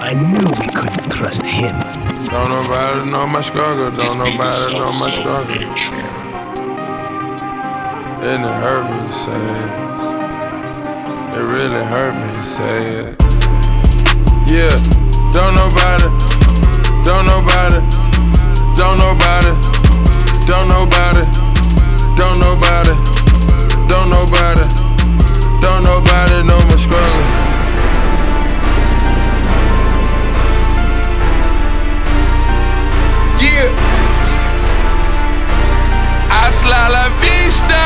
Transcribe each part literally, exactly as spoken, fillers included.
I knew we couldn't trust him. Don't nobody know my struggle, don't nobody know my struggle. And it hurt me to say it. It really hurt me to say it. Yeah, don't nobody, don't nobody, don't nobody, don't nobody, don't nobody, don't nobody, don't nobody know my struggle. Yeah, hasta la vista,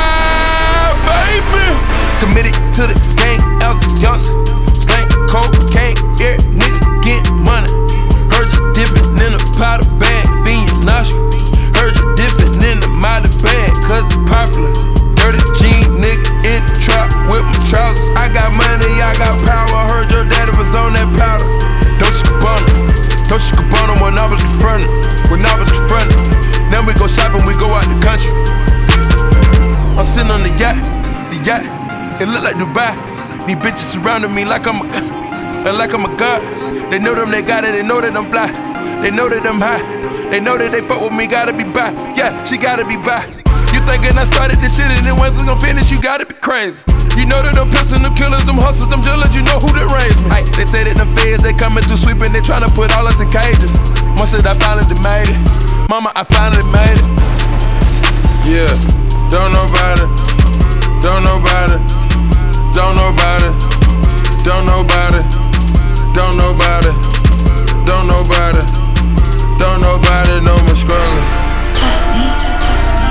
baby. Committed to the gang, I was a youngster. Stank cocaine, yeah, nigga get money. Heard you dipping in a powder bag, fiend nausea. Heard you dipping in the mighty bag, cause it's popular. Dirty jean nigga in the trap with my trousers. I got money, I got power. Heard your daddy was on that powder. Don't you Gabbana, don't you Gabbana when I was confronted. When I was confronted. Now we go shopping, we go out the country. I'm sitting on the yacht, the yacht. It look like Dubai. These bitches surrounding me like I'm a, like I'm a god. They know them, they got it, they know that I'm fly. They know that I'm high. They know that they fuck with me, gotta be by. Yeah, she gotta be by. You thinking I started this shit and then when we gon' finish, you gotta be crazy. You know that them pistols, them killers, them hustlers, them dealers, you know who they raised me. Ay, they say that them feds, they coming through sweeping, they tryna put all us in cages. Once that I finally made it, mama, I finally made it. Yeah, don't nobody, don't nobody, don't nobody, don't nobody, don't nobody, don't nobody, don't nobody know my struggle. Trust me, trust me.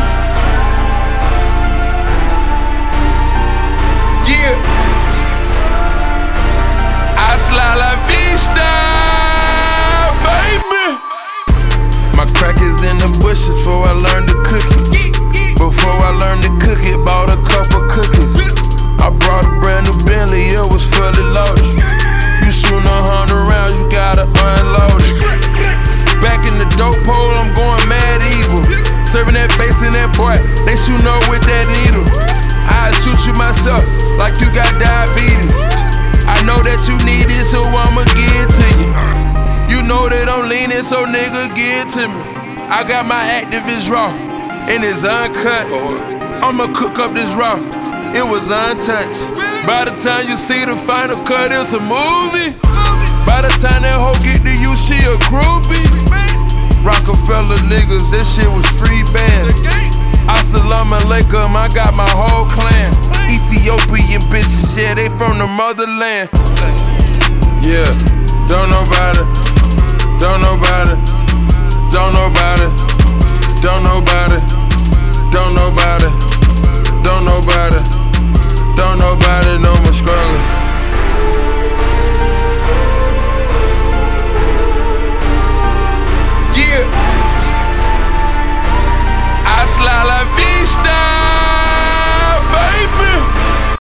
Yeah, hasta la vista, baby. My crack is in the bushes before I learned to cook it. Before I learned to cook it, bought a couple cookies. I brought a brand new Bentley, it was fully loaded. You shoot a hundred rounds, you gotta unload it. Back in the dope hole, I'm going mad evil. Serving that bass in that boy, they shoot up with that needle. I shoot you myself, like you got diabetes. I know that you need it, so I'ma give it to you. You know that I'm leaning, so nigga, give it to me. I got my activist raw, and it's uncut. I'ma cook up this raw, it was untouched. By the time you see the final cut, it's a movie. By the time that hoe get to you, she a groupie. Rockefeller niggas, this shit was free bands. Assalamu alaikum, I got my whole clan. Ethiopian bitches, yeah, they from the motherland. Yeah, don't nobody,